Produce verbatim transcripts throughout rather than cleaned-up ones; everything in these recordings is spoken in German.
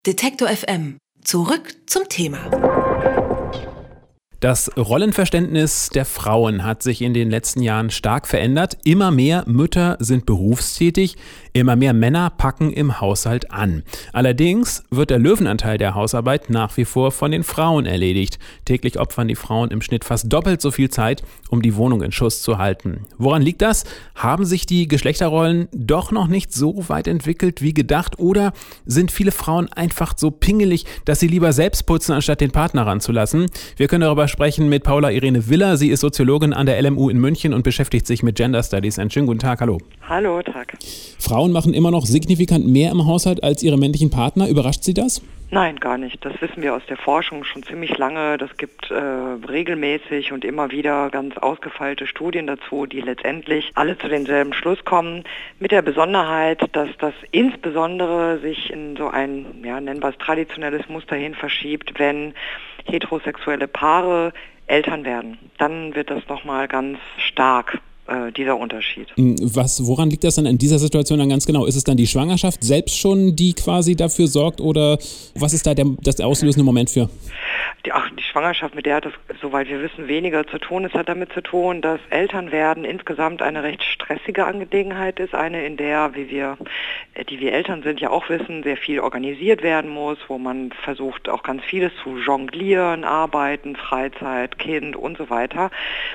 Detektor F M. Zurück zum Thema. Das Rollenverständnis der Frauen hat sich in den letzten Jahren stark verändert. Immer mehr Mütter sind berufstätig, immer mehr Männer packen im Haushalt an. Allerdings wird der Löwenanteil der Hausarbeit nach wie vor von den Frauen erledigt. Täglich opfern die Frauen im Schnitt fast doppelt so viel Zeit, um die Wohnung in Schuss zu halten. Woran liegt das? Haben sich die Geschlechterrollen doch noch nicht so weit entwickelt wie gedacht? Oder sind viele Frauen einfach so pingelig, dass sie lieber selbst putzen, anstatt den Partner ranzulassen? Wir können darüber sprechen mit Paula Irene Willer. Sie ist Soziologin an der L M U in München und beschäftigt sich mit Gender Studies. Einen schönen guten Tag, hallo. Hallo, Tag. Frauen machen immer noch signifikant mehr im Haushalt als ihre männlichen Partner. Überrascht Sie das? Nein, gar nicht. Das wissen wir aus der Forschung schon ziemlich lange. Das gibt äh, regelmäßig und immer wieder ganz ausgefeilte Studien dazu, die letztendlich alle zu denselben Schluss kommen. Mit der Besonderheit, dass das insbesondere sich in so ein, ja, nennen wir es traditionelles Muster hin verschiebt, wenn heterosexuelle Paare Eltern werden. Dann wird das nochmal ganz stark, äh, dieser Unterschied. Was, woran liegt das dann in dieser Situation dann ganz genau? Ist es dann die Schwangerschaft selbst schon, die quasi dafür sorgt, oder was ist da der, das auslösende Moment für? Die, ach, die Schwangerschaft, mit der hat es, soweit wir wissen, weniger zu tun. Es hat damit zu tun, dass Elternwerden insgesamt eine recht stressige Angelegenheit ist. Eine, in der, wie wir, die wir Eltern sind, ja auch wissen, sehr viel organisiert werden muss, wo man versucht, auch ganz vieles zu jonglieren, Arbeiten, Freizeit, Kind und so weiter.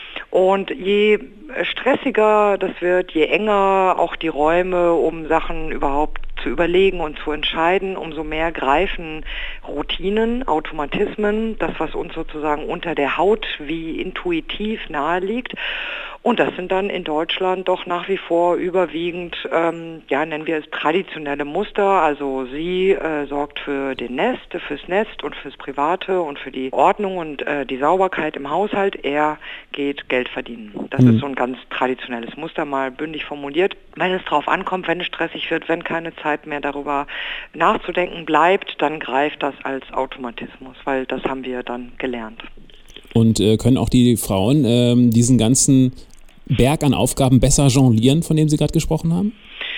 Und je stressiger das wird, je enger auch die Räume, um Sachen überhaupt zu überlegen und zu entscheiden, umso mehr greifen Routinen, Automatismen, das, was uns sozusagen unter der Haut wie intuitiv nahe liegt. Und das sind dann in Deutschland doch nach wie vor überwiegend, ähm, ja, nennen wir es traditionelle Muster. Also sie äh, sorgt für den Nest, fürs Nest und fürs Private und für die Ordnung und äh, die Sauberkeit im Haushalt. Er geht Geld verdienen. Das mhm. ist so ein ganz traditionelles Muster, mal bündig formuliert. Wenn es drauf ankommt, wenn es stressig wird, wenn keine Zeit mehr darüber nachzudenken bleibt, dann greift das als Automatismus, weil das haben wir dann gelernt. Und äh, können auch die Frauen ähm, diesen ganzen Berg an Aufgaben besser jonglieren, von dem Sie gerade gesprochen haben?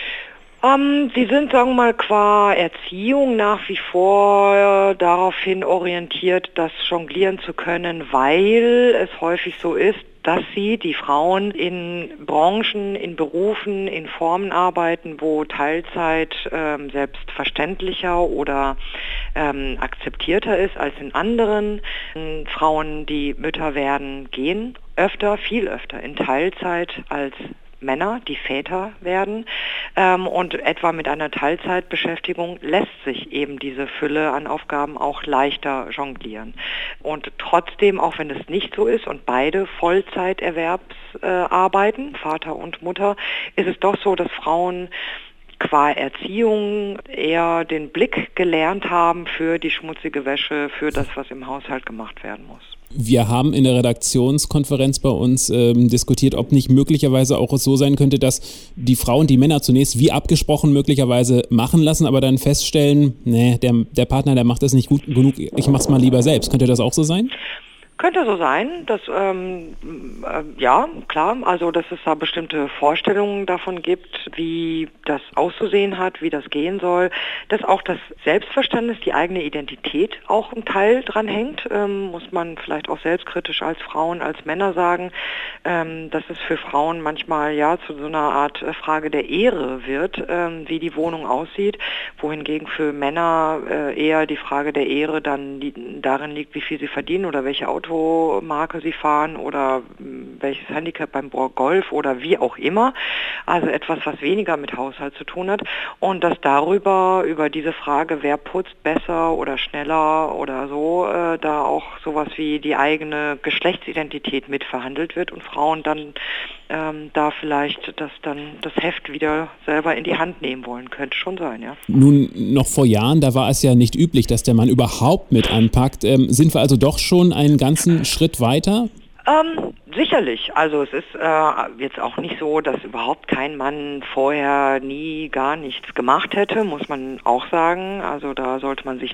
Um, sie sind, sagen wir mal, qua Erziehung nach wie vor äh, daraufhin orientiert, das jonglieren zu können, weil es häufig so ist, dass sie, die Frauen, in Branchen, in Berufen, in Formen arbeiten, wo Teilzeit ähm, selbstverständlicher oder ähm, akzeptierter ist als in anderen. Ähm, Frauen, die Mütter werden, gehen öfter, viel öfter in Teilzeit als Männer, die Väter werden, ähm, und etwa mit einer Teilzeitbeschäftigung lässt sich eben diese Fülle an Aufgaben auch leichter jonglieren. Und trotzdem, auch wenn es nicht so ist und beide Vollzeiterwerbs äh, arbeiten, Vater und Mutter, ist es doch so, dass Frauen qua Erziehung eher den Blick gelernt haben für die schmutzige Wäsche, für das, was im Haushalt gemacht werden muss. Wir haben in der Redaktionskonferenz bei uns ähm, diskutiert, ob nicht möglicherweise auch es so sein könnte, dass die Frauen die Männer zunächst wie abgesprochen möglicherweise machen lassen, aber dann feststellen, nee, der, der Partner, der macht das nicht gut genug, ich mach's mal lieber selbst. Könnte das auch so sein? Könnte so sein, dass, ähm, äh, ja, klar, also dass es da bestimmte Vorstellungen davon gibt, wie das auszusehen hat, wie das gehen soll, dass auch das Selbstverständnis, die eigene Identität auch ein Teil dran hängt, ähm, muss man vielleicht auch selbstkritisch als Frauen, als Männer sagen, ähm, dass es für Frauen manchmal ja zu so einer Art Frage der Ehre wird, ähm, wie die Wohnung aussieht, wohingegen für Männer äh, eher die Frage der Ehre dann die, darin liegt, wie viel sie verdienen oder welche Autos Marke sie fahren oder welches Handicap beim Golf oder wie auch immer. Also etwas, was weniger mit Haushalt zu tun hat. Und dass darüber, über diese Frage, wer putzt besser oder schneller oder so, äh, da auch sowas wie die eigene Geschlechtsidentität mitverhandelt wird und Frauen dann ähm, da vielleicht das dann das Heft wieder selber in die Hand nehmen wollen. Könnte schon sein, ja. Nun, noch vor Jahren, da war es ja nicht üblich, dass der Mann überhaupt mit anpackt. Ähm, sind wir also doch schon einen ganzen Schritt weiter? Ähm, sicherlich. Also es ist äh, jetzt auch nicht so, dass überhaupt kein Mann vorher nie gar nichts gemacht hätte, muss man auch sagen. Also da sollte man sich nichts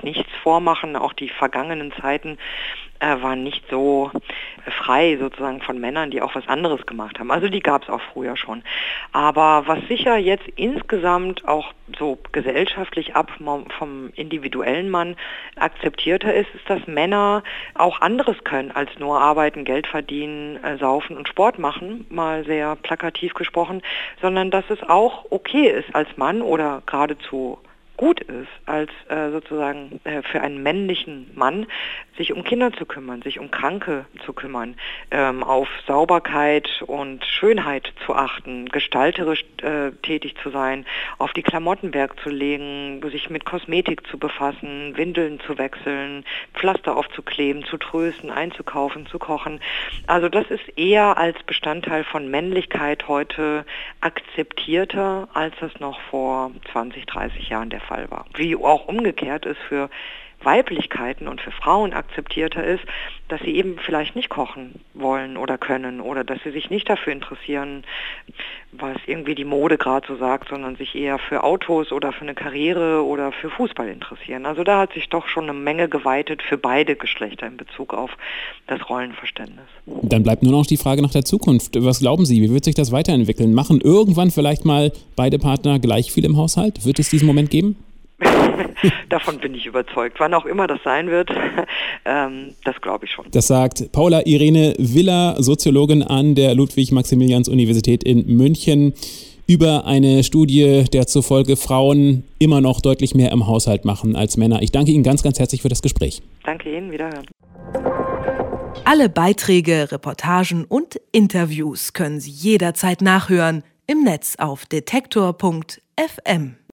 vormachen. Auch die vergangenen Zeiten äh, waren nicht so frei sozusagen von Männern, die auch was anderes gemacht haben. Also die gab es auch früher schon. Aber was sicher jetzt insgesamt auch so gesellschaftlich ab vom individuellen Mann akzeptierter ist, ist, dass Männer auch anderes können als nur arbeiten, Geld verdienen, äh, saufen und Sport machen, mal sehr plakativ gesprochen, sondern dass es auch okay ist als Mann oder geradezu gut ist, als äh, sozusagen äh, für einen männlichen Mann, sich um Kinder zu kümmern, sich um Kranke zu kümmern, ähm, auf Sauberkeit und Schönheit zu achten, gestalterisch äh, tätig zu sein, auf die Klamotten Wert zu legen, sich mit Kosmetik zu befassen, Windeln zu wechseln, Pflaster aufzukleben, zu trösten, einzukaufen, zu kochen. Also das ist eher als Bestandteil von Männlichkeit heute akzeptierter, als das noch vor zwanzig, dreißig Jahren der Fall war. Wie auch umgekehrt es für Weiblichkeiten und für Frauen akzeptierter ist, dass sie eben vielleicht nicht kochen wollen oder können oder dass sie sich nicht dafür interessieren, was irgendwie die Mode gerade so sagt, sondern sich eher für Autos oder für eine Karriere oder für Fußball interessieren. Also da hat sich doch schon eine Menge geweitet für beide Geschlechter in Bezug auf das Rollenverständnis. Dann bleibt nur noch die Frage nach der Zukunft. Was glauben Sie, wie wird sich das weiterentwickeln? Machen irgendwann vielleicht mal beide Partner gleich viel im Haushalt? Wird es diesen Moment geben? Davon bin ich überzeugt. Wann auch immer das sein wird, ähm, das glaube ich schon. Das sagt Paula Irene Willer, Soziologin an der Ludwig-Maximilians-Universität in München, über eine Studie, der zufolge Frauen immer noch deutlich mehr im Haushalt machen als Männer. Ich danke Ihnen ganz, ganz herzlich für das Gespräch. Danke Ihnen, wiederhören. Alle Beiträge, Reportagen und Interviews können Sie jederzeit nachhören im Netz auf detektor punkt f m.